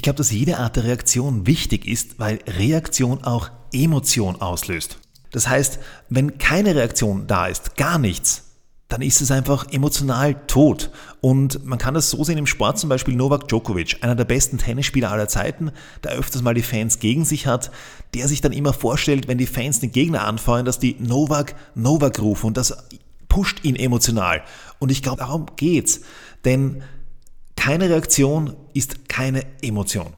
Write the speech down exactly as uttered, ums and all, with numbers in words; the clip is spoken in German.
glaube, dass jede Art der Reaktion wichtig ist, weil Reaktion auch Emotion auslöst. Das heißt, wenn keine Reaktion da ist, gar nichts, dann ist es einfach emotional tot. Und man kann das so sehen im Sport, zum Beispiel Novak Djokovic, einer der besten Tennisspieler aller Zeiten, der öfters mal die Fans gegen sich hat, der sich dann immer vorstellt, wenn die Fans den Gegner anfeuern, dass die Novak, Novak rufen und das pusht ihn emotional. Und ich glaube, darum geht's. Denn keine Reaktion ist keine Emotion.